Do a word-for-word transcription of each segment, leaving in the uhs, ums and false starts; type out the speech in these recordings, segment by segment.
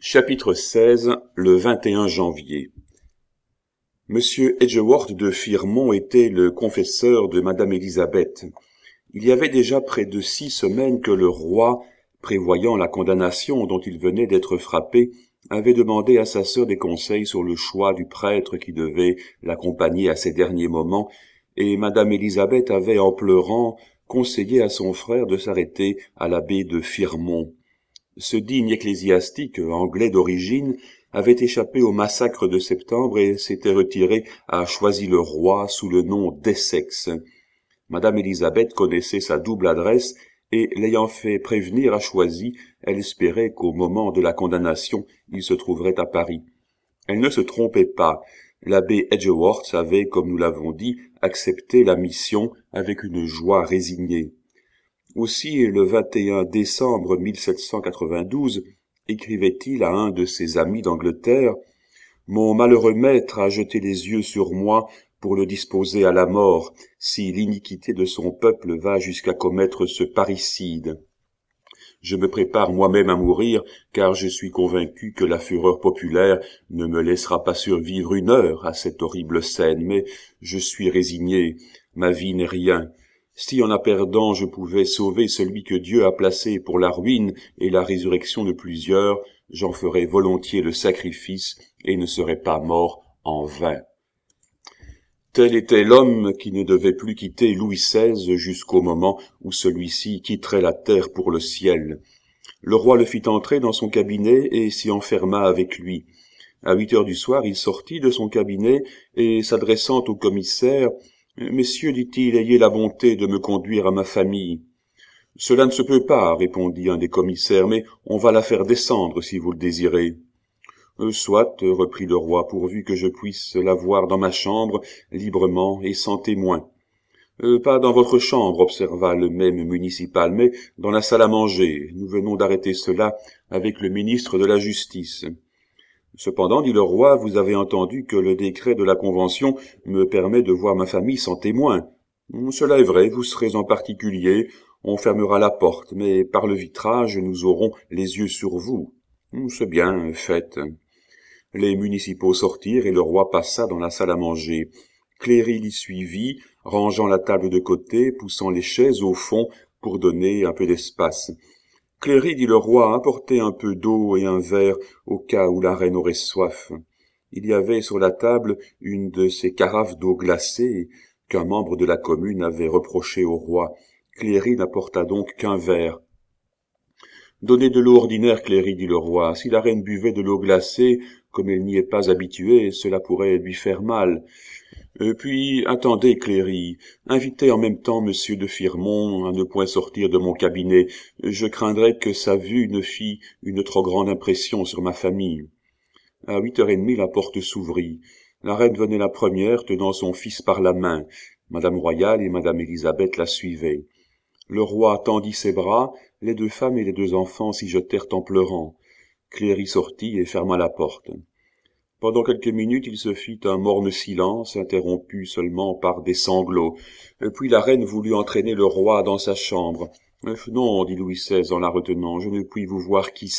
Chapitre seize. Le vingt et un janvier. Monsieur Edgeworth de Firmont était le confesseur de madame Élisabeth. Il y avait déjà près de six semaines que le roi, prévoyant la condamnation dont il venait d'être frappé, avait demandé à sa sœur des conseils sur le choix du prêtre qui devait l'accompagner à ces derniers moments, et madame Élisabeth avait, en pleurant, conseillé à son frère de s'arrêter à l'abbé de Firmont. Ce digne ecclésiastique, anglais d'origine, avait échappé au massacre de septembre et s'était retiré à Choisy-le-Roi sous le nom d'Essex. Madame Élisabeth connaissait sa double adresse et, l'ayant fait prévenir à Choisy, elle espérait qu'au moment de la condamnation, il se trouverait à Paris. Elle ne se trompait pas. L'abbé Edgeworth avait, comme nous l'avons dit, accepté la mission avec une joie résignée. Aussi, le vingt et un décembre mille sept cent quatre-vingt-douze, écrivait-il à un de ses amis d'Angleterre, « Mon malheureux maître a jeté les yeux sur moi pour le disposer à la mort, si l'iniquité de son peuple va jusqu'à commettre ce parricide. Je me prépare moi-même à mourir, car je suis convaincu que la fureur populaire ne me laissera pas survivre une heure à cette horrible scène, mais je suis résigné, ma vie n'est rien. Si en la perdant je pouvais sauver celui que Dieu a placé pour la ruine et la résurrection de plusieurs, j'en ferais volontiers le sacrifice et ne serais pas mort en vain. » Tel était l'homme qui ne devait plus quitter Louis seize jusqu'au moment où celui-ci quitterait la terre pour le ciel. Le roi le fit entrer dans son cabinet et s'y enferma avec lui. À huit heures du soir, il sortit de son cabinet et, s'adressant au commissaire, « Messieurs, dit-il, ayez la bonté de me conduire à ma famille. »« Cela ne se peut pas, répondit un des commissaires, mais on va la faire descendre si vous le désirez. »« Soit, reprit le roi, pourvu que je puisse la voir dans ma chambre, librement et sans témoin. Euh, »« Pas dans votre chambre, observa le même municipal, mais dans la salle à manger. Nous venons d'arrêter cela avec le ministre de la Justice. » Cependant, dit le roi, vous avez entendu que le décret de la Convention me permet de voir ma famille sans témoin. Cela est vrai, vous serez en particulier, on fermera la porte, mais par le vitrage nous aurons les yeux sur vous. C'est bien, faites. Les municipaux sortirent et le roi passa dans la salle à manger. Cléry l'y suivit, rangeant la table de côté, poussant les chaises au fond pour donner un peu d'espace. « Cléry, dit le roi, apportez un peu d'eau et un verre au cas où la reine aurait soif. » Il y avait sur la table une de ces carafes d'eau glacée qu'un membre de la commune avait reproché au roi. Cléry n'apporta donc qu'un verre. « Donnez de l'eau ordinaire, Cléry, dit le roi. Si la reine buvait de l'eau glacée, comme elle n'y est pas habituée, cela pourrait lui faire mal. Euh, puis, attendez, Cléry, invitez en même temps monsieur de Firmont à ne point sortir de mon cabinet. Je craindrais que sa vue ne fît une trop grande impression sur ma famille. » À huit heures et demie, la porte s'ouvrit. La reine venait la première, tenant son fils par la main. Madame Royale et madame Élisabeth la suivaient. Le roi tendit ses bras, les deux femmes et les deux enfants s'y jetèrent en pleurant. Cléry sortit et ferma la porte. Pendant quelques minutes, il se fit un morne silence, interrompu seulement par des sanglots. Puis la reine voulut entraîner le roi dans sa chambre. « Non, dit Louis seize en la retenant, je ne puis vous voir qu'ici. »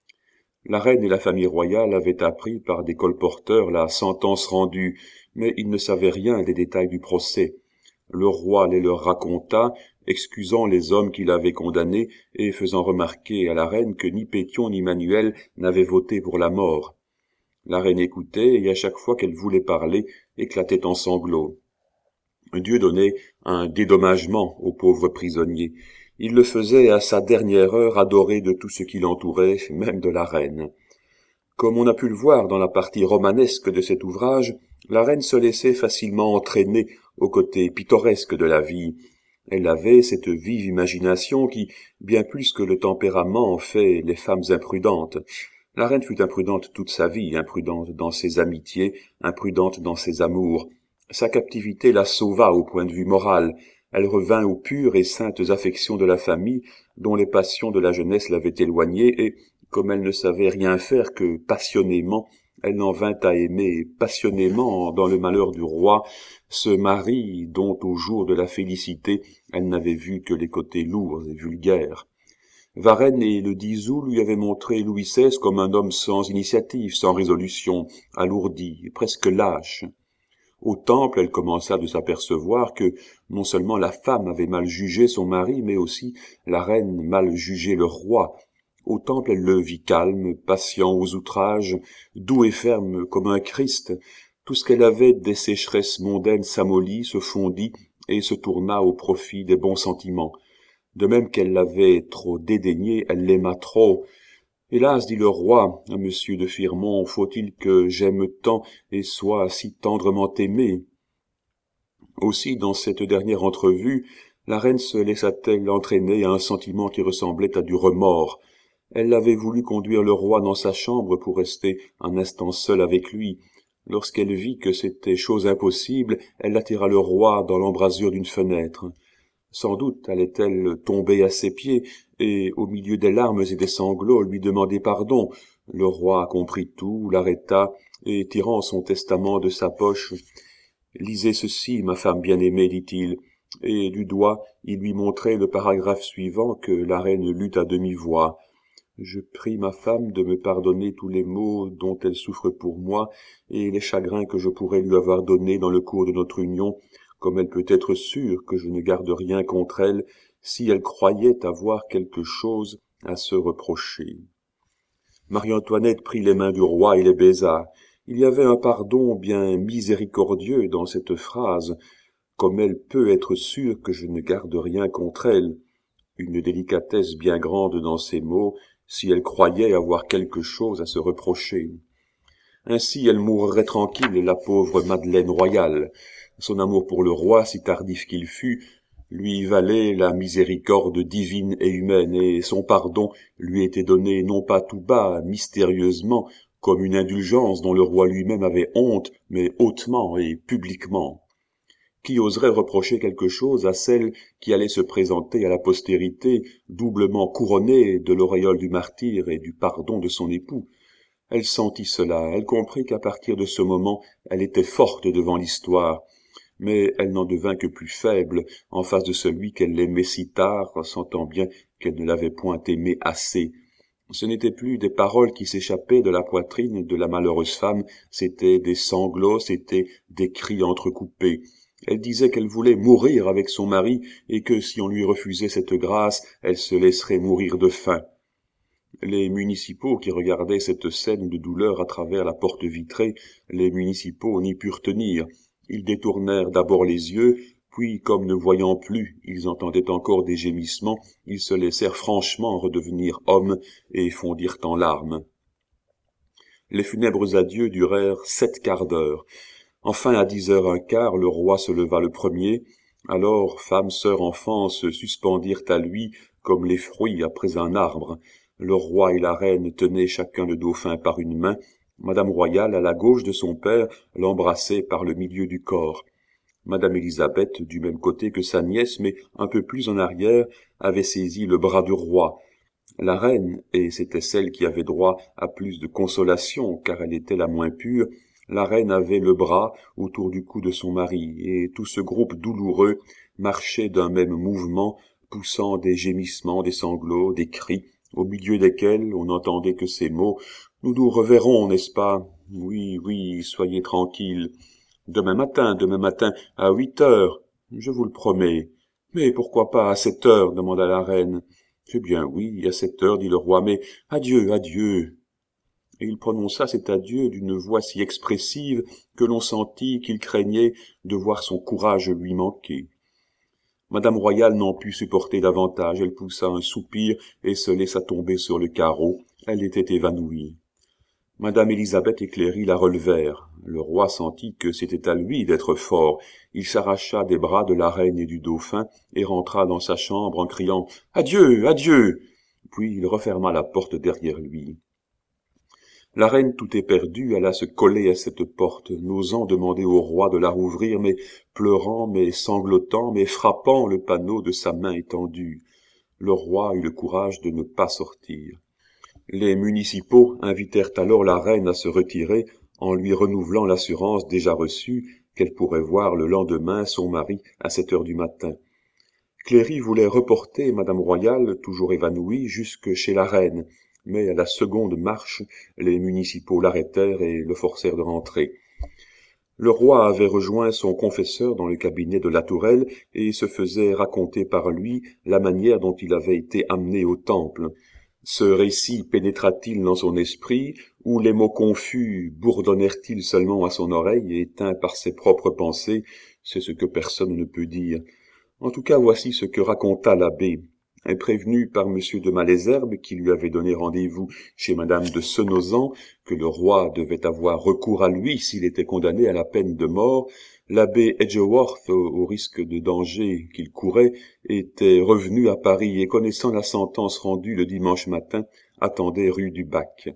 La reine et la famille royale avaient appris par des colporteurs la sentence rendue, mais ils ne savaient rien des détails du procès. Le roi les leur raconta, excusant les hommes qu'il avait condamnés et faisant remarquer à la reine que ni Pétion ni Manuel n'avaient voté pour la mort. La reine écoutait, et à chaque fois qu'elle voulait parler, éclatait en sanglots. Dieu donnait un dédommagement au pauvre prisonnier. Il le faisait à sa dernière heure adoré de tout ce qui l'entourait, même de la reine. Comme on a pu le voir dans la partie romanesque de cet ouvrage, la reine se laissait facilement entraîner au côté pittoresque de la vie. Elle avait cette vive imagination qui, bien plus que le tempérament, fait les femmes imprudentes. La reine fut imprudente toute sa vie, imprudente dans ses amitiés, imprudente dans ses amours. Sa captivité la sauva au point de vue moral. Elle revint aux pures et saintes affections de la famille, dont les passions de la jeunesse l'avaient éloignée, et, comme elle ne savait rien faire que passionnément, elle en vint à aimer passionnément, dans le malheur du roi, ce mari dont, au jour de la félicité, elle n'avait vu que les côtés lourds et vulgaires. Varennes et le dix août lui avaient montré Louis seize comme un homme sans initiative, sans résolution, alourdi, presque lâche. Au Temple, elle commença de s'apercevoir que non seulement la femme avait mal jugé son mari, mais aussi la reine mal jugé le roi. Au Temple, elle le vit calme, patient aux outrages, doux et ferme comme un Christ. Tout ce qu'elle avait des sécheresses mondaines s'amollit, se fondit et se tourna au profit des bons sentiments. De même qu'elle l'avait trop dédaigné, elle l'aima trop. Hélas, dit le roi à monsieur de Firmont, faut-il que j'aime tant et sois si tendrement aimé? Aussi, dans cette dernière entrevue, la reine se laissa-t-elle entraîner à un sentiment qui ressemblait à du remords. Elle avait voulu conduire le roi dans sa chambre pour rester un instant seule avec lui. Lorsqu'elle vit que c'était chose impossible, elle attira le roi dans l'embrasure d'une fenêtre. Sans doute allait-elle tomber à ses pieds, et, au milieu des larmes et des sanglots, lui demander pardon. Le roi comprit tout, l'arrêta, et tirant son testament de sa poche, « Lisez ceci, ma femme bien-aimée, dit-il, » et du doigt, il lui montrait le paragraphe suivant que la reine lut à demi-voix. « Je prie ma femme de me pardonner tous les maux dont elle souffre pour moi, et les chagrins que je pourrais lui avoir donnés dans le cours de notre union, comme elle peut être sûre que je ne garde rien contre elle, si elle croyait avoir quelque chose à se reprocher. » Marie-Antoinette prit les mains du roi et les baisa. Il y avait un pardon bien miséricordieux dans cette phrase. Comme elle peut être sûre que je ne garde rien contre elle. Une délicatesse bien grande dans ces mots, si elle croyait avoir quelque chose à se reprocher. Ainsi elle mourrait tranquille, la pauvre Madeleine royale. Son amour pour le roi, si tardif qu'il fût, lui valait la miséricorde divine et humaine, et son pardon lui était donné non pas tout bas, mystérieusement, comme une indulgence dont le roi lui-même avait honte, mais hautement et publiquement. Qui oserait reprocher quelque chose à celle qui allait se présenter à la postérité, doublement couronnée de l'auréole du martyre et du pardon de son époux? Elle sentit cela, elle comprit qu'à partir de ce moment, elle était forte devant l'histoire, mais elle n'en devint que plus faible en face de celui qu'elle aimait si tard, sentant bien qu'elle ne l'avait point aimé assez. Ce n'étaient plus des paroles qui s'échappaient de la poitrine de la malheureuse femme, c'étaient des sanglots, c'étaient des cris entrecoupés. Elle disait qu'elle voulait mourir avec son mari et que si on lui refusait cette grâce, elle se laisserait mourir de faim. Les municipaux qui regardaient cette scène de douleur à travers la porte vitrée, les municipaux n'y purent tenir. Ils détournèrent d'abord les yeux, puis, comme ne voyant plus, ils entendaient encore des gémissements, ils se laissèrent franchement redevenir hommes et fondirent en larmes. Les funèbres adieux durèrent sept quarts d'heure. Enfin, à dix heures un quart, le roi se leva le premier. Alors, femmes, sœurs, enfants se suspendirent à lui comme les fruits après un arbre. Le roi et la reine tenaient chacun le dauphin par une main. Madame Royale, à la gauche de son père, l'embrassait par le milieu du corps. Madame Élisabeth, du même côté que sa nièce, mais un peu plus en arrière, avait saisi le bras du roi. La reine, et c'était celle qui avait droit à plus de consolation, car elle était la moins pure, la reine avait le bras autour du cou de son mari, et tout ce groupe douloureux marchait d'un même mouvement, poussant des gémissements, des sanglots, des cris, au milieu desquels on n'entendait que ces mots « Nous nous reverrons, n'est-ce pas? Oui, oui, soyez tranquille. Demain matin, demain matin, à huit heures, je vous le promets. » « Mais pourquoi pas à sept heures? Demanda la reine. « Eh bien oui, à sept heures, dit le roi, mais adieu, adieu. » Et il prononça cet adieu d'une voix si expressive que l'on sentit qu'il craignait de voir son courage lui manquer. Madame Royale n'en put supporter davantage, elle poussa un soupir et se laissa tomber sur le carreau, elle était évanouie. Madame Élisabeth et Cléry la relevèrent. Le roi sentit que c'était à lui d'être fort. Il s'arracha des bras de la reine et du dauphin et rentra dans sa chambre en criant « Adieu, adieu !» Puis il referma la porte derrière lui. La reine, tout éperdue, alla se coller à cette porte, n'osant demander au roi de la rouvrir, mais pleurant, mais sanglotant, mais frappant le panneau de sa main étendue. Le roi eut le courage de ne pas sortir. Les municipaux invitèrent alors la reine à se retirer en lui renouvelant l'assurance déjà reçue qu'elle pourrait voir le lendemain son mari à sept heures du matin. Cléry voulait reporter Madame Royale, toujours évanouie, jusque chez la reine, mais à la seconde marche, les municipaux l'arrêtèrent et le forcèrent de rentrer. Le roi avait rejoint son confesseur dans le cabinet de Latourelle et se faisait raconter par lui la manière dont il avait été amené au temple. Ce récit pénétra-t-il dans son esprit, ou les mots confus bourdonnèrent-ils seulement à son oreille, éteints par ses propres pensées? C'est ce que personne ne peut dire. En tout cas, voici ce que raconta l'abbé. Prévenu par monsieur de Malesherbes, qui lui avait donné rendez-vous chez madame de Senozan, que le roi devait avoir recours à lui s'il était condamné à la peine de mort, l'abbé Edgeworth, au, au risque de danger qu'il courait, était revenu à Paris et, connaissant la sentence rendue le dimanche matin, attendait rue du Bac.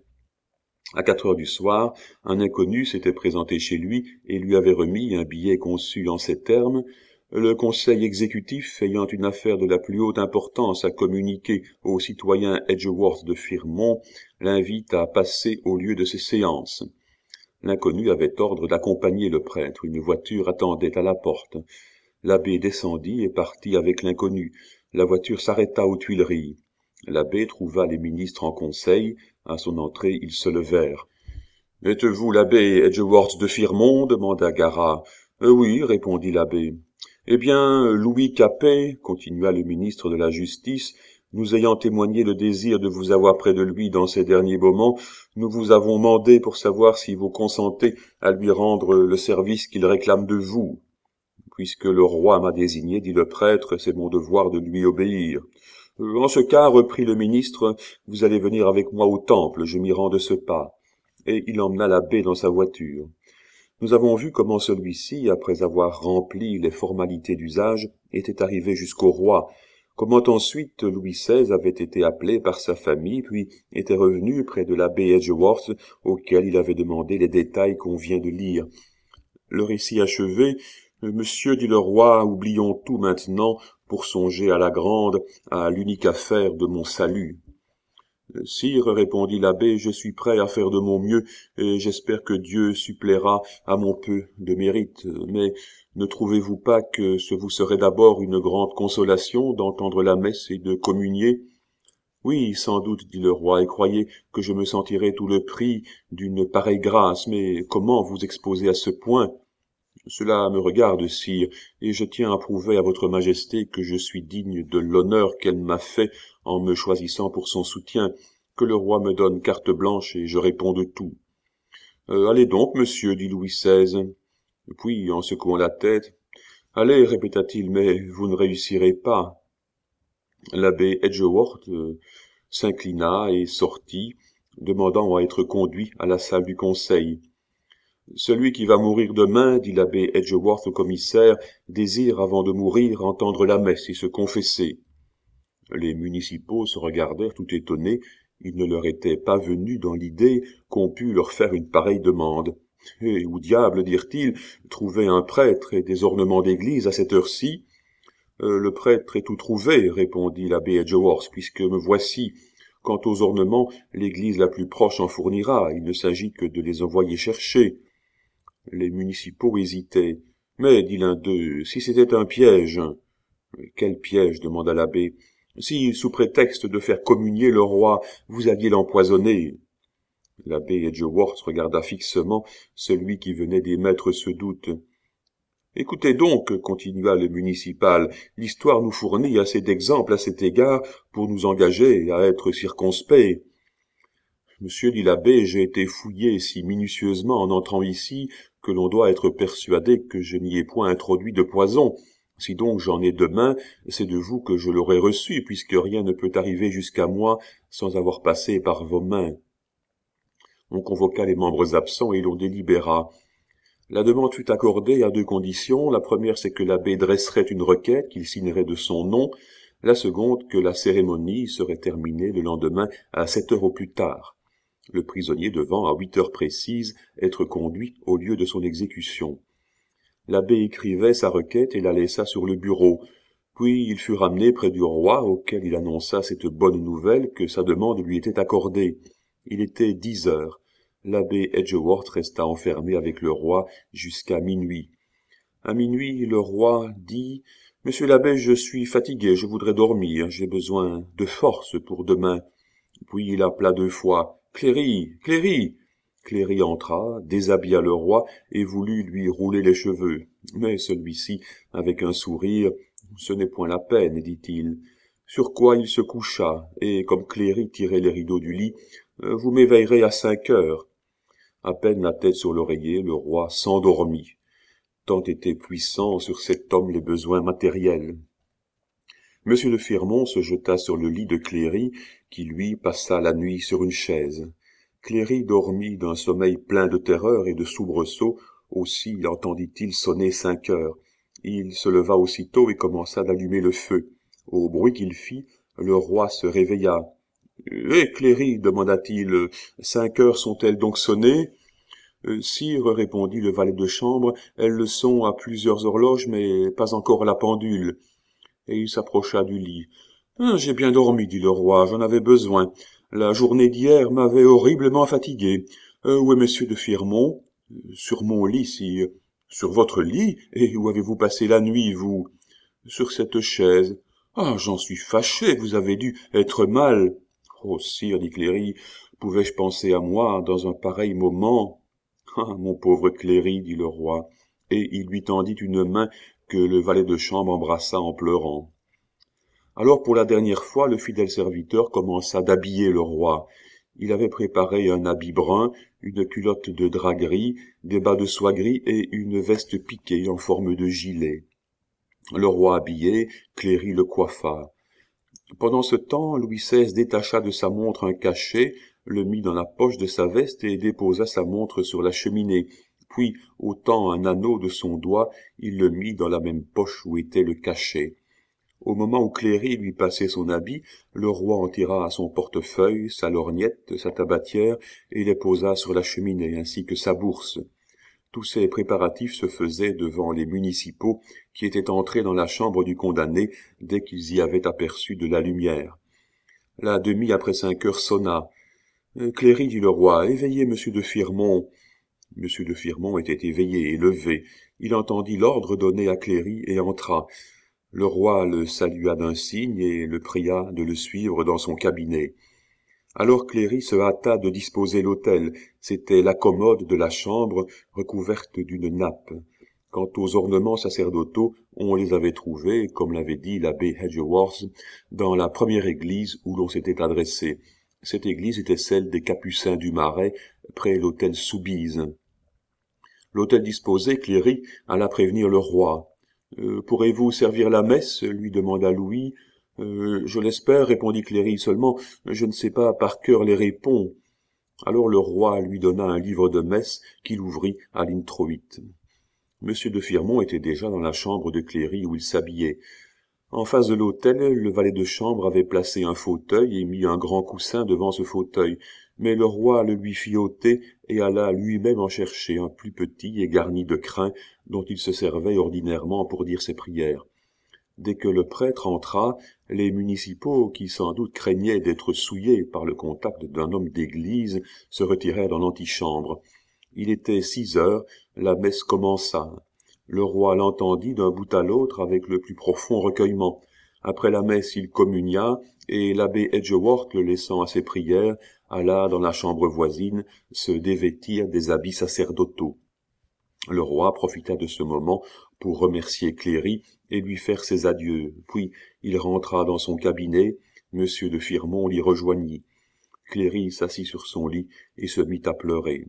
À quatre heures du soir, un inconnu s'était présenté chez lui et lui avait remis un billet conçu en ces termes: le conseil exécutif, ayant une affaire de la plus haute importance à communiquer au citoyen Edgeworth de Firmont, l'invite à passer au lieu de ses séances. L'inconnu avait ordre d'accompagner le prêtre. Une voiture attendait à la porte. L'abbé descendit et partit avec l'inconnu. La voiture s'arrêta aux Tuileries. L'abbé trouva les ministres en conseil. À son entrée, ils se levèrent. « Êtes-vous l'abbé Edgeworth de Firmont » demanda Garat. « Euh, oui, répondit l'abbé. « Eh bien, Louis Capet, continua le ministre de la Justice, nous ayant témoigné le désir de vous avoir près de lui dans ces derniers moments, nous vous avons mandé pour savoir si vous consentez à lui rendre le service qu'il réclame de vous. Puisque le roi m'a désigné, dit le prêtre, c'est mon devoir de lui obéir. En ce cas, reprit le ministre, vous allez venir avec moi au temple, je m'y rends de ce pas. » Et il emmena l'abbé dans sa voiture. Nous avons vu comment celui-ci, après avoir rempli les formalités d'usage, était arrivé jusqu'au roi, comment ensuite Louis seize avait été appelé par sa famille, puis était revenu près de l'abbé Edgeworth, auquel il avait demandé les détails qu'on vient de lire. Le récit achevé, « Monsieur, dit le roi, oublions tout maintenant pour songer à la grande, à l'unique affaire de mon salut. » « Sire, répondit l'abbé, je suis prêt à faire de mon mieux, et j'espère que Dieu suppléera à mon peu de mérite. Mais ne trouvez-vous pas que ce vous serait d'abord une grande consolation d'entendre la messe et de communier ? » « Oui, sans doute, dit le roi, et croyez que je me sentirai tout le prix d'une pareille grâce, mais comment vous exposer à ce point ? Cela me regarde, sire, et je tiens à prouver à votre majesté que je suis digne de l'honneur qu'elle m'a fait en me choisissant pour son soutien, que le roi me donne carte blanche et je réponds de tout. Euh, allez donc, monsieur, dit Louis seize. Puis, en secouant la tête, « Allez, répéta-t-il, mais vous ne réussirez pas. » L'abbé Edgeworth euh, s'inclina et sortit, demandant à être conduit à la salle du conseil. « Celui qui va mourir demain, dit l'abbé Edgeworth au commissaire, désire, avant de mourir, entendre la messe et se confesser. » Les municipaux se regardèrent tout étonnés. Il ne leur était pas venu dans l'idée qu'on pût leur faire une pareille demande. « Et où diable, dirent-ils, trouver un prêtre et des ornements d'église à cette heure-ci ?»« Euh, le prêtre est tout trouvé, répondit l'abbé Edgeworth, puisque me voici. Quant aux ornements, l'église la plus proche en fournira, il ne s'agit que de les envoyer chercher. » Les municipaux hésitaient. « Mais, dit l'un d'eux, si c'était un piège. »« Quel piège ? demanda l'abbé. »« Si, sous prétexte de faire communier le roi, vous alliez l'empoisonner. » L'abbé Edgeworth regarda fixement celui qui venait d'émettre ce doute. « Écoutez donc, continua le municipal, l'histoire nous fournit assez d'exemples à cet égard pour nous engager à être circonspects. » « Monsieur, dit l'abbé, j'ai été fouillé si minutieusement en entrant ici que l'on doit être persuadé que je n'y ai point introduit de poison. Si donc j'en ai demain, c'est de vous que je l'aurai reçu, puisque rien ne peut arriver jusqu'à moi sans avoir passé par vos mains. » On convoqua les membres absents et l'on délibéra. La demande fut accordée à deux conditions. La première, c'est que l'abbé dresserait une requête qu'il signerait de son nom. La seconde, que la cérémonie serait terminée le lendemain à sept heures au plus tard. Le prisonnier devant, à huit heures précises, être conduit au lieu de son exécution. L'abbé écrivait sa requête et la laissa sur le bureau. Puis il fut ramené près du roi, auquel il annonça cette bonne nouvelle que sa demande lui était accordée. Il était dix heures. L'abbé Edgeworth resta enfermé avec le roi jusqu'à minuit. À minuit, le roi dit Monsieur l'abbé, je suis fatigué, je voudrais dormir, j'ai besoin de force pour demain. Puis il appela deux fois. Cléry, Cléry. Cléry entra, déshabilla le roi et voulut lui rouler les cheveux. Mais celui-ci, avec un sourire, ce n'est point la peine, dit-il. Sur quoi il se coucha, et comme Cléry tirait les rideaux du lit, euh, vous m'éveillerez à cinq heures. À peine la tête sur l'oreiller, le roi s'endormit. Tant étaient puissants sur cet homme les besoins matériels. Monsieur de Firmont se jeta sur le lit de Cléry, qui lui passa la nuit sur une chaise. Cléry dormit d'un sommeil plein de terreur et de soubresauts, aussi entendit-il sonner cinq heures. Il se leva aussitôt et commença d'allumer le feu. Au bruit qu'il fit, le roi se réveilla. « Eh, Cléry, demanda-t-il, cinq heures sont-elles donc sonnées ?»« Sire, répondit le valet de chambre, elles le sont à plusieurs horloges, mais pas encore à la pendule. » Et il s'approcha du lit. Ah, « J'ai bien dormi, dit le roi, j'en avais besoin. La journée d'hier m'avait horriblement fatigué. Euh, où est monsieur de Firmont ?»« Sur mon lit, sire. »« Sur votre lit? Et où avez-vous passé la nuit, vous ?»« Sur cette chaise. »« Ah, j'en suis fâché, vous avez dû être mal. »« Oh, sire, dit Cléry, pouvais-je penser à moi dans un pareil moment ?»« Ah, mon pauvre Cléry, dit le roi, et il lui tendit une main que le valet de chambre embrassa en pleurant. Alors pour la dernière fois, le fidèle serviteur commença d'habiller le roi. Il avait préparé un habit brun, une culotte de drap gris, des bas de soie gris et une veste piquée en forme de gilet. Le roi habillé, Cléry le coiffa. Pendant ce temps, Louis seize détacha de sa montre un cachet, le mit dans la poche de sa veste et déposa sa montre sur la cheminée. Puis, ôtant un anneau de son doigt, il le mit dans la même poche où était le cachet. Au moment où Cléry lui passait son habit, le roi en tira son portefeuille, sa lorgnette, sa tabatière, et les posa sur la cheminée, ainsi que sa bourse. Tous ces préparatifs se faisaient devant les municipaux qui étaient entrés dans la chambre du condamné dès qu'ils y avaient aperçu de la lumière. La demie après cinq heures sonna. « Cléry, dit le roi, éveillez monsieur de Firmont. » Monsieur de Firmont était éveillé et levé. Il entendit l'ordre donné à Cléry et entra. Le roi le salua d'un signe et le pria de le suivre dans son cabinet. Alors Cléry se hâta de disposer l'autel. C'était la commode de la chambre recouverte d'une nappe. Quant aux ornements sacerdotaux, on les avait trouvés, comme l'avait dit l'abbé Edgeworth, dans la première église où l'on s'était adressé. Cette église était celle des Capucins du Marais, près l'hôtel Soubise. L'autel disposé, Cléry alla prévenir le roi. Euh, « Pourrez-vous servir la messe ?» lui demanda Louis. Euh, « Je l'espère, répondit Cléry, seulement je ne sais pas par cœur les répons. » Alors le roi lui donna un livre de messe qu'il ouvrit à l'introïte. Monsieur de Firmont était déjà dans la chambre de Cléry où il s'habillait. En face de l'autel, le valet de chambre avait placé un fauteuil et mis un grand coussin devant ce fauteuil, mais le roi le lui fit ôter et alla lui-même en chercher un plus petit et garni de crin dont il se servait ordinairement pour dire ses prières. Dès que le prêtre entra, les municipaux, qui sans doute craignaient d'être souillés par le contact d'un homme d'église, se retirèrent dans l'antichambre. Il était six heures, la messe commença. Le roi l'entendit d'un bout à l'autre avec le plus profond recueillement. Après la messe, il communia, et l'abbé Edgeworth, le laissant à ses prières, alla dans la chambre voisine se dévêtir des habits sacerdotaux. Le roi profita de ce moment pour remercier Cléry et lui faire ses adieux. Puis il rentra dans son cabinet. Monsieur de Firmont l'y rejoignit. Cléry s'assit sur son lit et se mit à pleurer.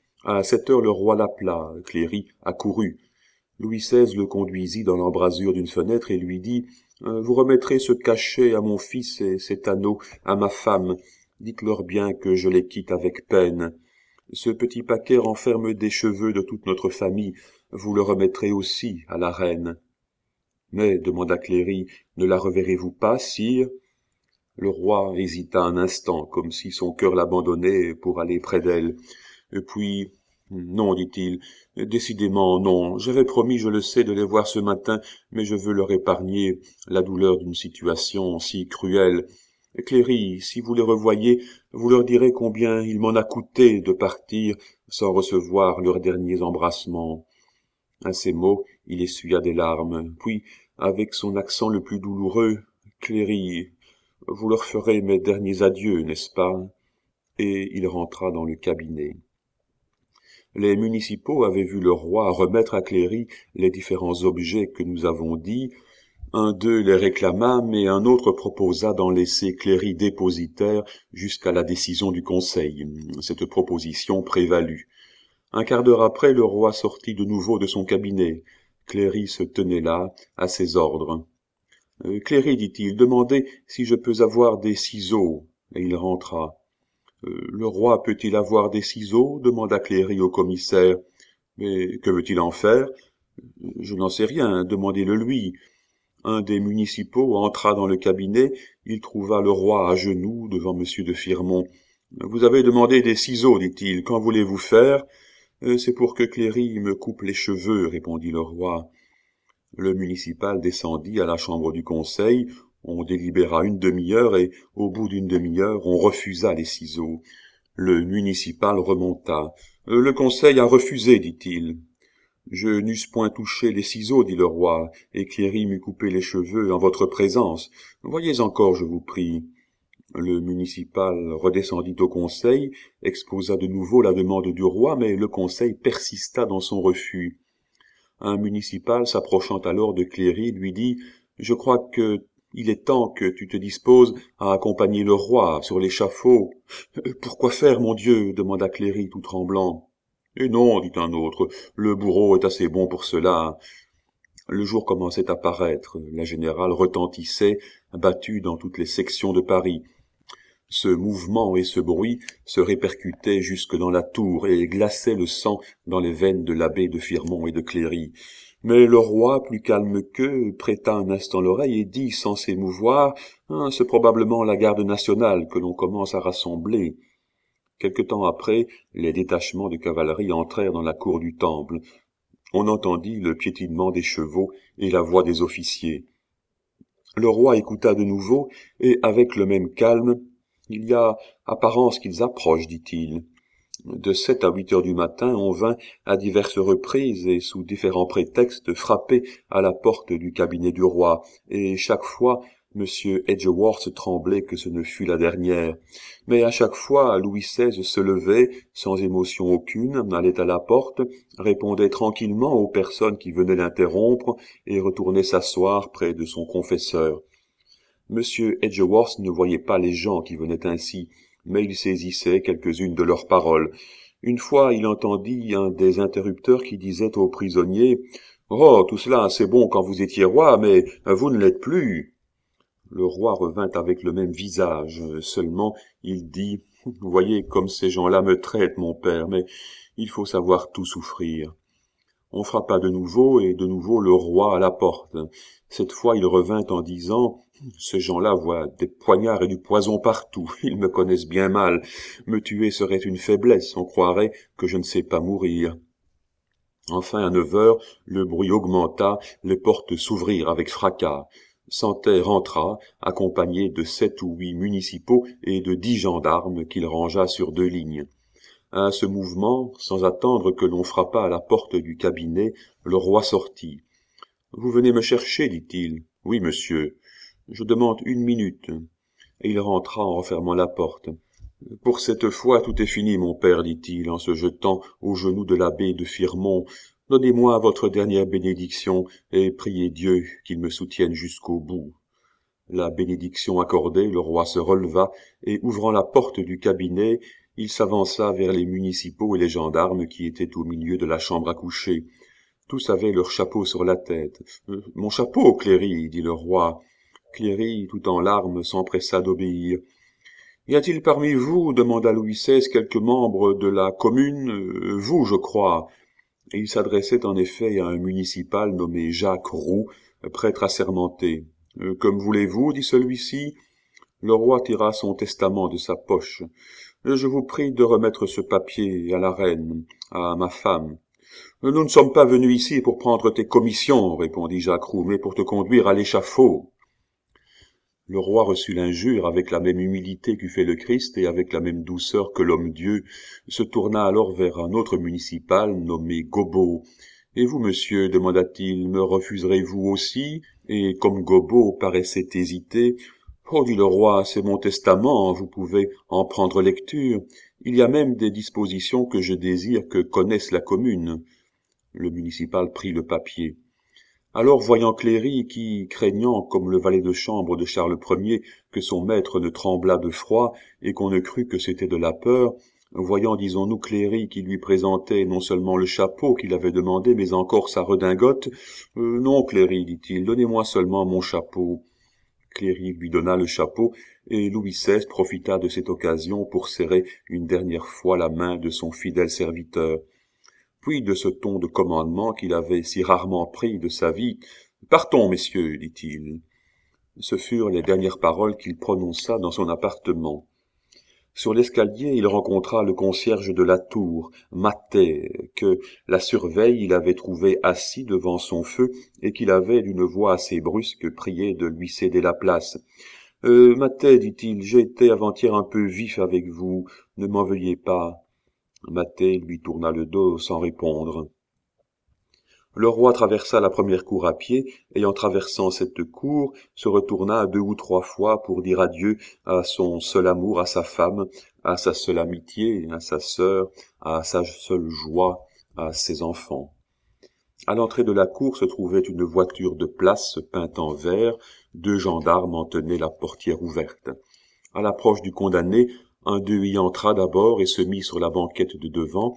À sept heures, le roi l'appela. Cléry accourut. Louis seize le conduisit dans l'embrasure d'une fenêtre et lui dit euh, « Vous remettrez ce cachet à mon fils et cet anneau à ma femme. Dites-leur bien que je les quitte avec peine. Ce petit paquet renferme des cheveux de toute notre famille. Vous le remettrez aussi à la reine. »« Mais, demanda Cléry, ne la reverrez-vous pas, sire ?» Le roi hésita un instant, comme si son cœur l'abandonnait pour aller près d'elle. Et puis... « Non, dit-il, décidément non. J'avais promis, je le sais, de les voir ce matin, mais je veux leur épargner la douleur d'une situation si cruelle. Cléry, si vous les revoyez, vous leur direz combien il m'en a coûté de partir sans recevoir leurs derniers embrassements. » À ces mots, il essuya des larmes. Puis, avec son accent le plus douloureux, « Cléry, vous leur ferez mes derniers adieux, n'est-ce pas ?» Et il rentra dans le cabinet. Les municipaux avaient vu le roi remettre à Cléry les différents objets que nous avons dits. Un d'eux les réclama, mais un autre proposa d'en laisser Cléry dépositaire jusqu'à la décision du conseil. Cette proposition prévalut. Un quart d'heure après, le roi sortit de nouveau de son cabinet. Cléry se tenait là, à ses ordres. Euh, « Cléry, dit-il, demandez si je peux avoir des ciseaux. » Et il rentra. Euh, « Le roi peut-il avoir des ciseaux ?» demanda Cléry au commissaire. « Mais que veut-il en faire ?»« Je n'en sais rien, demandez-le lui. » Un des municipaux entra dans le cabinet, il trouva le roi à genoux devant monsieur de Firmont. « Vous avez demandé des ciseaux, dit-il, qu'en voulez-vous faire ?»« C'est pour que Cléry me coupe les cheveux, répondit le roi. Le municipal descendit à la chambre du conseil, on délibéra une demi-heure et, au bout d'une demi-heure, on refusa les ciseaux. Le municipal remonta. « Le conseil a refusé, dit-il. »« Je n'eusse point touché les ciseaux, dit le roi, et Cléry m'eût coupé les cheveux en votre présence. Voyez encore, je vous prie. » Le municipal redescendit au conseil, exposa de nouveau la demande du roi, mais le conseil persista dans son refus. Un municipal, s'approchant alors de Cléry, lui dit « Je crois que il est temps que tu te disposes à accompagner le roi sur l'échafaud. »« Pourquoi faire, mon Dieu ?» demanda Cléry tout tremblant. « Et non, dit un autre, le bourreau est assez bon pour cela. » Le jour commençait à paraître, la générale retentissait, battue dans toutes les sections de Paris. Ce mouvement et ce bruit se répercutaient jusque dans la tour et glaçaient le sang dans les veines de l'abbé de Firmont et de Cléry. Mais le roi, plus calme qu'eux, prêta un instant l'oreille et dit sans s'émouvoir hein, « C'est probablement la garde nationale que l'on commence à rassembler. » Quelque temps après, les détachements de cavalerie entrèrent dans la cour du temple. On entendit le piétinement des chevaux et la voix des officiers. Le roi écouta de nouveau et, avec le même calme, « Il y a apparence qu'ils approchent, dit-il. » De sept à huit heures du matin, on vint à diverses reprises et sous différents prétextes frapper à la porte du cabinet du roi, et chaque fois M. Edgeworth tremblait que ce ne fût la dernière. Mais à chaque fois, Louis seize se levait, sans émotion aucune, allait à la porte, répondait tranquillement aux personnes qui venaient l'interrompre et retournait s'asseoir près de son confesseur. M. Edgeworth ne voyait pas les gens qui venaient ainsi, mais il saisissait quelques-unes de leurs paroles. Une fois, il entendit un des interrupteurs qui disait au prisonnier « Oh, tout cela, c'est bon quand vous étiez roi, mais vous ne l'êtes plus. » Le roi revint avec le même visage, seulement il dit « Vous voyez comme ces gens-là me traitent, mon père, mais il faut savoir tout souffrir. » On frappa de nouveau, et de nouveau le roi à la porte. Cette fois, il revint en disant « Ces gens-là voient des poignards et du poison partout. Ils me connaissent bien mal. Me tuer serait une faiblesse. On croirait que je ne sais pas mourir. » Enfin, à neuf heures, le bruit augmenta, les portes s'ouvrirent avec fracas. Santerre rentra, accompagné de sept ou huit municipaux et de dix gendarmes qu'il rangea sur deux lignes. À ce mouvement, sans attendre que l'on frappât à la porte du cabinet, le roi sortit. « Vous venez me chercher, dit-il. »« Oui, monsieur. Je demande une minute. » Et il rentra en refermant la porte. « Pour cette fois, tout est fini, mon père, dit-il, en se jetant aux genoux de l'abbé de Firmont. Donnez-moi votre dernière bénédiction et priez Dieu qu'il me soutienne jusqu'au bout. » La bénédiction accordée, le roi se releva et, ouvrant la porte du cabinet, il s'avança vers les municipaux et les gendarmes qui étaient au milieu de la chambre à coucher. Tous avaient leur chapeau sur la tête. Euh, « Mon chapeau, Cléry, dit le roi. » Cléry, tout en larmes, s'empressa d'obéir. « Y a-t-il parmi vous, demanda Louis seize, quelques membres de la commune, euh, vous, je crois. » Et il s'adressait en effet à un municipal nommé Jacques Roux, prêtre assermenté. Euh, « Comme voulez-vous, dit celui-ci. » Le roi tira son testament de sa poche. « Je vous prie de remettre ce papier à la reine, à ma femme. »« Nous ne sommes pas venus ici pour prendre tes commissions, répondit Jacques Roux, mais pour te conduire à l'échafaud. » Le roi reçut l'injure avec la même humilité qu'eût fait le Christ et avec la même douceur que l'homme-dieu, se tourna alors vers un autre municipal nommé Gobaud. « Et vous, monsieur, demanda-t-il, me refuserez-vous aussi ?» et comme Gobot paraissait hésiter, « Oh, dit le roi, c'est mon testament, vous pouvez en prendre lecture. Il y a même des dispositions que je désire que connaisse la commune. » Le municipal prit le papier. Alors, voyant Cléry, qui, craignant, comme le valet de chambre de Charles Ier, que son maître ne tremblât de froid et qu'on ne crût que c'était de la peur, voyant, disons-nous, Cléry qui lui présentait non seulement le chapeau qu'il avait demandé, mais encore sa redingote, euh, « Non, Cléry, dit-il, donnez-moi seulement mon chapeau. » Cléry lui donna le chapeau, et Louis seize profita de cette occasion pour serrer une dernière fois la main de son fidèle serviteur. Puis, de ce ton de commandement qu'il avait si rarement pris de sa vie, « Partons, messieurs, dit-il. » Ce furent les dernières paroles qu'il prononça dans son appartement. Sur l'escalier, il rencontra le concierge de la tour, Matet, que, la surveille, il avait trouvé assis devant son feu et qu'il avait, d'une voix assez brusque, prié de lui céder la place. Euh, « Matet, dit-il, j'ai été avant-hier un peu vif avec vous, ne m'en veuillez pas. » Matet lui tourna le dos sans répondre. Le roi traversa la première cour à pied, et en traversant cette cour, se retourna deux ou trois fois pour dire adieu à son seul amour, à sa femme, à sa seule amitié, à sa sœur, à sa seule joie, à ses enfants. À l'entrée de la cour se trouvait une voiture de place peinte en vert, deux gendarmes en tenaient la portière ouverte. À l'approche du condamné, un d'eux y entra d'abord et se mit sur la banquette de devant.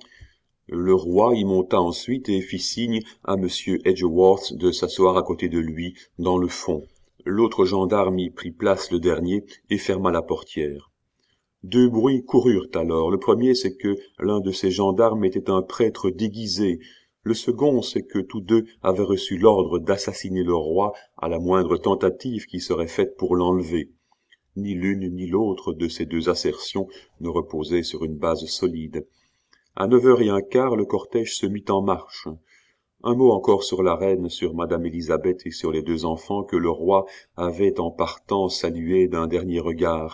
Le roi y monta ensuite et fit signe à M. Edgeworth de s'asseoir à côté de lui, dans le fond. L'autre gendarme y prit place le dernier et ferma la portière. Deux bruits coururent alors. Le premier, c'est que l'un de ces gendarmes était un prêtre déguisé. Le second, c'est que tous deux avaient reçu l'ordre d'assassiner le roi à la moindre tentative qui serait faite pour l'enlever. Ni l'une ni l'autre de ces deux assertions ne reposait sur une base solide. À neuf heures et un quart, le cortège se mit en marche. Un mot encore sur la reine, sur madame Élisabeth et sur les deux enfants que le roi avait en partant salués d'un dernier regard.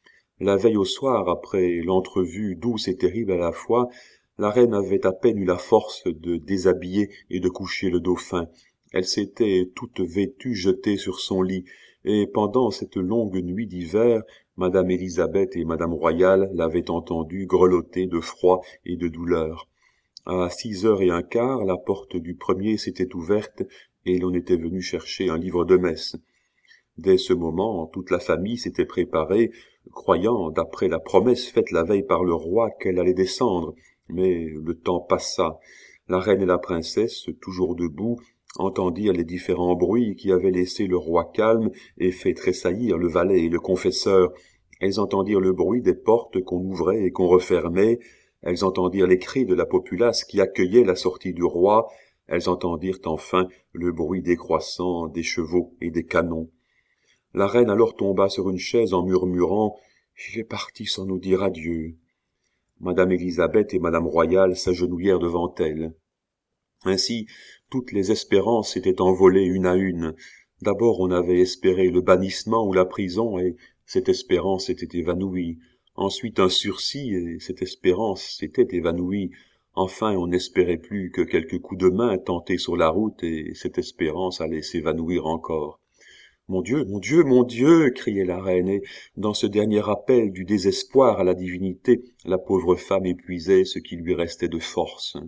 La veille au soir, après l'entrevue douce et terrible à la fois, la reine avait à peine eu la force de déshabiller et de coucher le dauphin. Elle s'était toute vêtue jetée sur son lit, et pendant cette longue nuit d'hiver, madame Élisabeth et madame Royale l'avaient entendu grelotter de froid et de douleur. À six heures et un quart, la porte du premier s'était ouverte et l'on était venu chercher un livre de messe. Dès ce moment, toute la famille s'était préparée, croyant, d'après la promesse faite la veille par le roi, qu'elle allait descendre. Mais le temps passa. La reine et la princesse, toujours debout, entendirent les différents bruits qui avaient laissé le roi calme et fait tressaillir le valet et le confesseur. Elles entendirent le bruit des portes qu'on ouvrait et qu'on refermait. Elles entendirent les cris de la populace qui accueillait la sortie du roi. Elles entendirent enfin le bruit décroissant des chevaux et des canons. La reine alors tomba sur une chaise en murmurant « Il est parti sans nous dire adieu ». Madame Élisabeth et madame Royale s'agenouillèrent devant elle. Ainsi, toutes les espérances s'étaient envolées une à une. D'abord on avait espéré le bannissement ou la prison, et cette espérance s'était évanouie. Ensuite un sursis, et cette espérance s'était évanouie. Enfin on n'espérait plus que quelques coups de main tentés sur la route, et cette espérance allait s'évanouir encore. « Mon Dieu, mon Dieu, mon Dieu !» criait la reine, et dans ce dernier appel du désespoir à la divinité, la pauvre femme épuisait ce qui lui restait de force.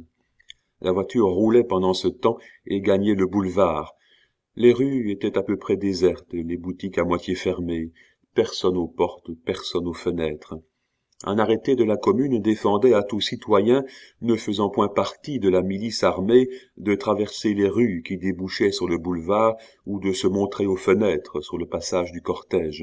La voiture roulait pendant ce temps et gagnait le boulevard. Les rues étaient à peu près désertes, les boutiques à moitié fermées, personne aux portes, personne aux fenêtres. Un arrêté de la commune défendait à tout citoyen, ne faisant point partie de la milice armée, de traverser les rues qui débouchaient sur le boulevard ou de se montrer aux fenêtres sur le passage du cortège.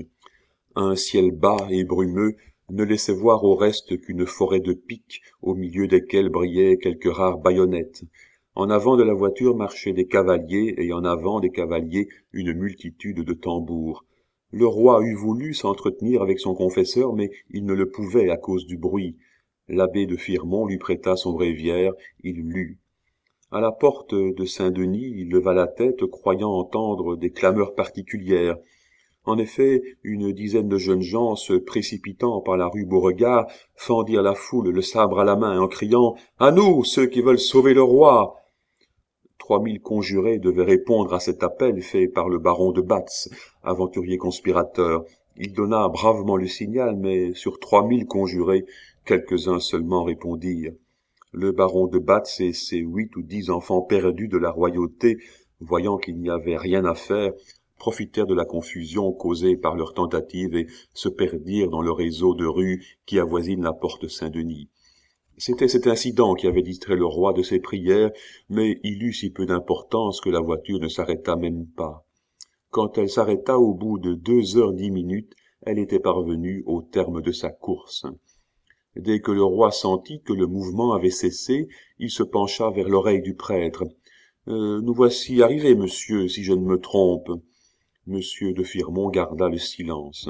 Un ciel bas et brumeux ne laissait voir au reste qu'une forêt de piques au milieu desquelles brillaient quelques rares baïonnettes. En avant de la voiture marchaient des cavaliers et en avant des cavaliers une multitude de tambours. Le roi eût voulu s'entretenir avec son confesseur, mais il ne le pouvait à cause du bruit. L'abbé de Firmont lui prêta son bréviaire, il lut. À la porte de Saint-Denis, il leva la tête, croyant entendre des clameurs particulières. En effet, une dizaine de jeunes gens, se précipitant par la rue Beauregard, fendirent la foule le sabre à la main en criant « À nous, ceux qui veulent sauver le roi !» Trois mille conjurés devaient répondre à cet appel fait par le baron de Batz, aventurier conspirateur. Il donna bravement le signal, mais sur trois mille conjurés, quelques-uns seulement répondirent. Le baron de Batz et ses huit ou dix enfants perdus de la royauté, voyant qu'il n'y avait rien à faire, profitèrent de la confusion causée par leur tentative et se perdirent dans le réseau de rues qui avoisine la porte Saint-Denis. C'était cet incident qui avait distrait le roi de ses prières, mais il eut si peu d'importance que la voiture ne s'arrêta même pas. Quand elle s'arrêta au bout de deux heures dix minutes, elle était parvenue au terme de sa course. Dès que le roi sentit que le mouvement avait cessé, il se pencha vers l'oreille du prêtre. Euh, « Nous voici arrivés, monsieur, si je ne me trompe. » Monsieur de Firmont garda le silence.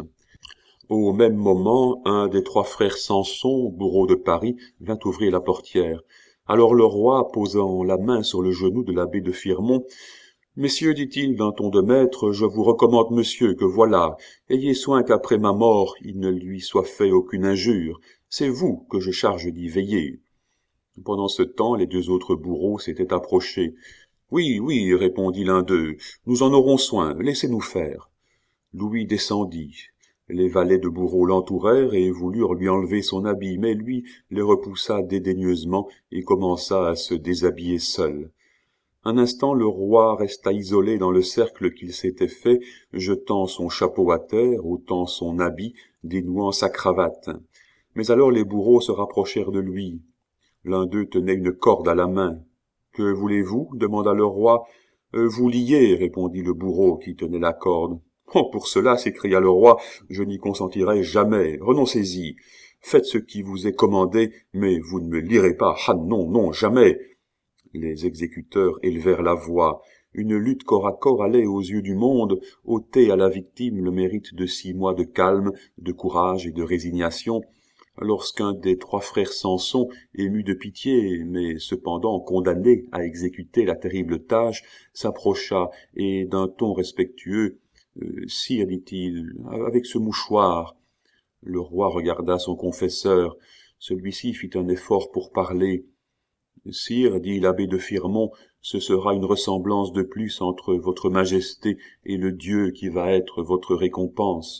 Au même moment, un des trois frères Samson, bourreau de Paris, vint ouvrir la portière. Alors le roi, posant la main sur le genou de l'abbé de Firmont, « Messieurs, dit-il d'un ton de maître, je vous recommande monsieur que voilà, ayez soin qu'après ma mort il ne lui soit fait aucune injure. C'est vous que je charge d'y veiller. » Pendant ce temps, les deux autres bourreaux s'étaient approchés. « Oui, oui, répondit l'un d'eux, nous en aurons soin, laissez-nous faire. » Louis descendit. Les valets de bourreaux l'entourèrent et voulurent lui enlever son habit, mais lui les repoussa dédaigneusement et commença à se déshabiller seul. Un instant, le roi resta isolé dans le cercle qu'il s'était fait, jetant son chapeau à terre, ôtant son habit, dénouant sa cravate. Mais alors les bourreaux se rapprochèrent de lui. L'un d'eux tenait une corde à la main. « Que voulez-vous » demanda le roi. Euh, « Vous lier, répondit le bourreau qui tenait la corde. « Oh, pour cela, s'écria le roi, je n'y consentirai jamais. Renoncez-y. Faites ce qui vous est commandé, mais vous ne me lirez pas. Ah non, non, jamais. » Les exécuteurs élevèrent la voix. Une lutte corps à corps allait, aux yeux du monde, ôter à la victime le mérite de six mois de calme, de courage et de résignation. Lorsqu'un des trois frères Samson, ému de pitié, mais cependant condamné à exécuter la terrible tâche, s'approcha et d'un ton respectueux, Euh, « Sire, dit-il, avec ce mouchoir. » Le roi regarda son confesseur. Celui-ci fit un effort pour parler. « Sire, dit l'abbé de Firmont, ce sera une ressemblance de plus entre votre majesté et le Dieu qui va être votre récompense. »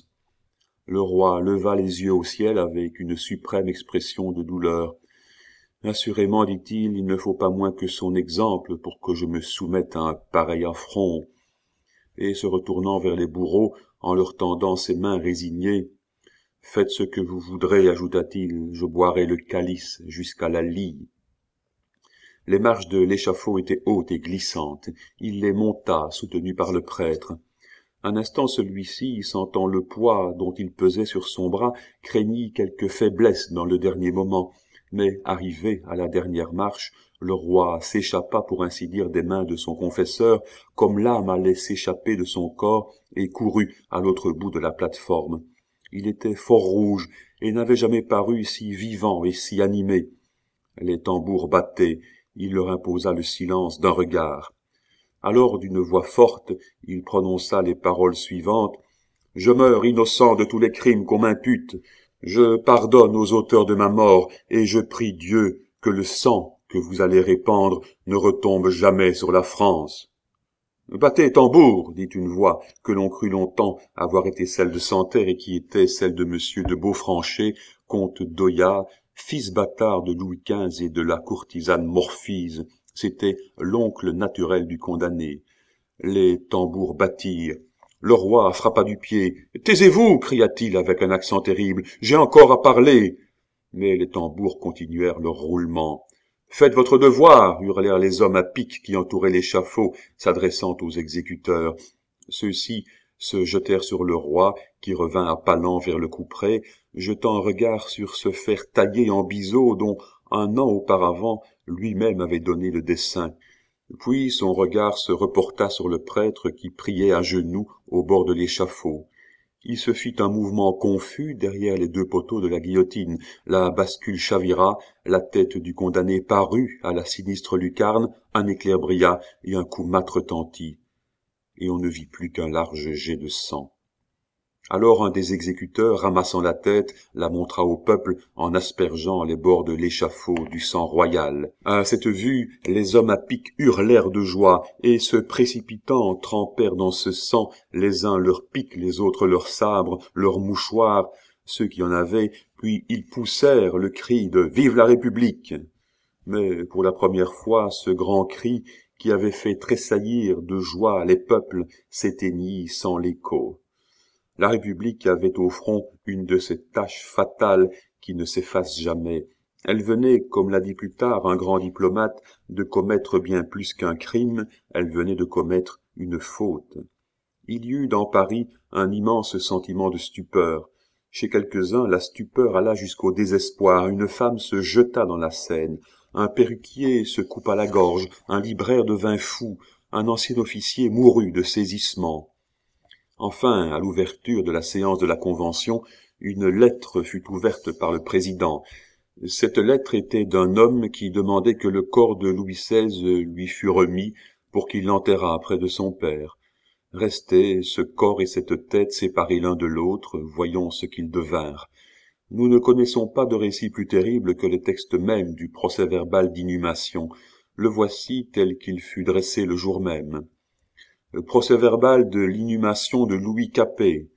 Le roi leva les yeux au ciel avec une suprême expression de douleur. « Assurément, dit-il, il ne faut pas moins que son exemple pour que je me soumette à un pareil affront. » Et se retournant vers les bourreaux, en leur tendant ses mains résignées, « Faites ce que vous voudrez, ajouta-t-il, je boirai le calice jusqu'à la lie. » Les marches de l'échafaud étaient hautes et glissantes. Il les monta, soutenu par le prêtre. Un instant, celui-ci, sentant le poids dont il pesait sur son bras, craignit quelque faiblesse dans le dernier moment. Mais, arrivé à la dernière marche, le roi s'échappa pour ainsi dire des mains de son confesseur, comme l'âme allait s'échapper de son corps, et courut à l'autre bout de la plate-forme. Il était fort rouge, et n'avait jamais paru si vivant et si animé. Les tambours battaient, il leur imposa le silence d'un regard. Alors, d'une voix forte, il prononça les paroles suivantes. « Je meurs innocent de tous les crimes qu'on m'impute. Je pardonne aux auteurs de ma mort, et je prie Dieu que le sang que vous allez répandre ne retombe jamais sur la France. »« Battez, tambour !» dit une voix que l'on crut longtemps avoir été celle de Santerre et qui était celle de Monsieur de Beaufranchet, comte d'Oya, fils bâtard de Louis quinze et de la courtisane Morphise. C'était l'oncle naturel du condamné. Les tambours battirent. Le roi frappa du pied. « Taisez-vous » cria-t-il avec un accent terrible. « J'ai encore à parler !» Mais les tambours continuèrent leur roulement. « Faites votre devoir » hurlèrent les hommes à pique qui entouraient l'échafaud, s'adressant aux exécuteurs. Ceux-ci se jetèrent sur le roi, qui revint à pas lents vers le couperet, jetant un regard sur ce fer taillé en biseau dont, un an auparavant, lui-même avait donné le dessin. Puis son regard se reporta sur le prêtre qui priait à genoux au bord de l'échafaud. Il se fit un mouvement confus derrière les deux poteaux de la guillotine. La bascule chavira, la tête du condamné parut à la sinistre lucarne, un éclair brilla et un coup mat retentit. Et on ne vit plus qu'un large jet de sang. Alors un des exécuteurs, ramassant la tête, la montra au peuple en aspergeant les bords de l'échafaud du sang royal. À cette vue, les hommes à pic hurlèrent de joie, et se précipitant, trempèrent dans ce sang, les uns leurs pics, les autres leurs sabres, leurs mouchoirs, ceux qui en avaient, puis ils poussèrent le cri de « Vive la République !» Mais pour la première fois, ce grand cri, qui avait fait tressaillir de joie les peuples, s'éteignit sans l'écho. La République avait au front une de ces taches fatales qui ne s'effacent jamais. Elle venait, comme l'a dit plus tard un grand diplomate, de commettre bien plus qu'un crime, elle venait de commettre une faute. Il y eut dans Paris un immense sentiment de stupeur. Chez quelques-uns, la stupeur alla jusqu'au désespoir. Une femme se jeta dans la Seine. Un perruquier se coupa la gorge. Un libraire devint fou. Un ancien officier mourut de saisissement. Enfin, à l'ouverture de la séance de la Convention, une lettre fut ouverte par le président. Cette lettre était d'un homme qui demandait que le corps de Louis seize lui fût remis pour qu'il l'enterrât près de son père. Restaient ce corps et cette tête séparés l'un de l'autre, voyons ce qu'ils devinrent. Nous ne connaissons pas de récit plus terrible que le texte même du procès-verbal d'inhumation. Le voici tel qu'il fut dressé le jour même. Le procès-verbal de l'inhumation de Louis Capet.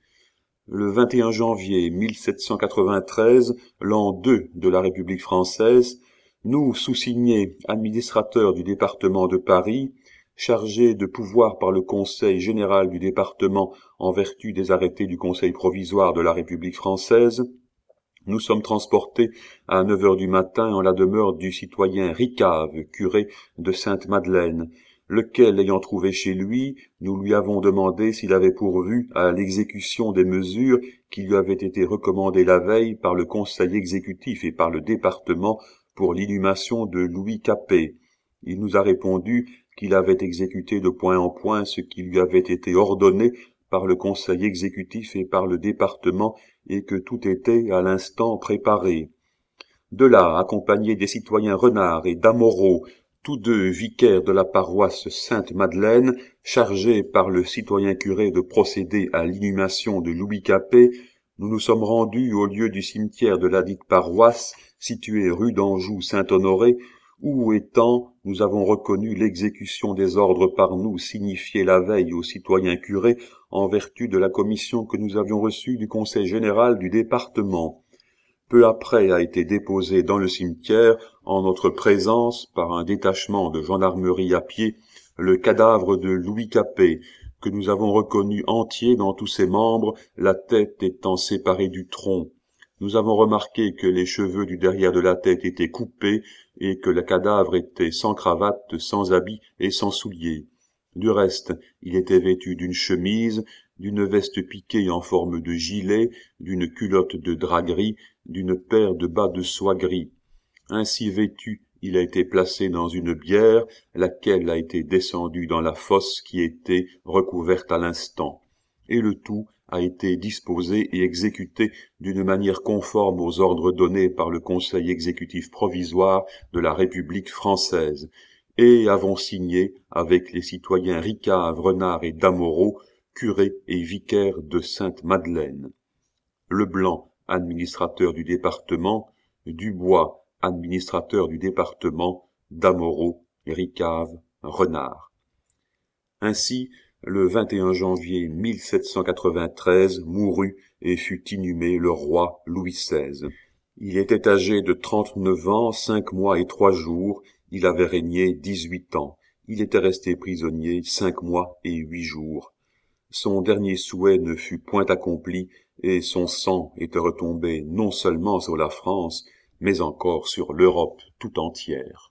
Le vingt et un janvier mille sept cent quatre-vingt-treize, l'an deux de la République française, nous, sous-signés, administrateurs du département de Paris, chargés de pouvoir par le Conseil général du département en vertu des arrêtés du Conseil provisoire de la République française, nous sommes transportés à neuf heures du matin en la demeure du citoyen Ricave, curé de Sainte-Madeleine, lequel, ayant trouvé chez lui, nous lui avons demandé s'il avait pourvu à l'exécution des mesures qui lui avaient été recommandées la veille par le Conseil exécutif et par le département pour l'inhumation de Louis Capet. Il nous a répondu qu'il avait exécuté de point en point ce qui lui avait été ordonné par le Conseil exécutif et par le département et que tout était à l'instant préparé. De là, accompagné des citoyens Renard et Damoreau, tous deux vicaires de la paroisse Sainte-Madeleine, chargés par le citoyen curé de procéder à l'inhumation de Louis Capet, nous nous sommes rendus au lieu du cimetière de la dite paroisse, situé rue d'Anjou Saint-Honoré, où étant, nous avons reconnu l'exécution des ordres par nous signifiés la veille au citoyen curé en vertu de la commission que nous avions reçue du Conseil général du département. Peu après a été déposé dans le cimetière, en notre présence, par un détachement de gendarmerie à pied, le cadavre de Louis Capet, que nous avons reconnu entier dans tous ses membres, la tête étant séparée du tronc. Nous avons remarqué que les cheveux du derrière de la tête étaient coupés et que le cadavre était sans cravate, sans habit et sans souliers. Du reste, il était vêtu d'une chemise, d'une veste piquée en forme de gilet, d'une culotte de drap gris, d'une paire de bas de soie gris. Ainsi vêtu, il a été placé dans une bière, laquelle a été descendue dans la fosse qui était recouverte à l'instant. Et le tout a été disposé et exécuté d'une manière conforme aux ordres donnés par le Conseil exécutif provisoire de la République française, et avons signé avec les citoyens Ricave, Renard et Damoreau, curé et vicaire de Sainte-Madeleine. Leblanc, administrateur du département, Dubois, administrateur du département, Damoreau, Ricave, Renard. Ainsi, le vingt et un janvier mille sept cent quatre-vingt-treize mourut et fut inhumé le roi Louis seize. Il était âgé de trente-neuf ans, cinq mois et trois jours, il avait régné dix-huit ans. Il était resté prisonnier cinq mois et huit jours. Son dernier souhait ne fut point accompli, et son sang était retombé non seulement sur la France, mais encore sur l'Europe tout entière.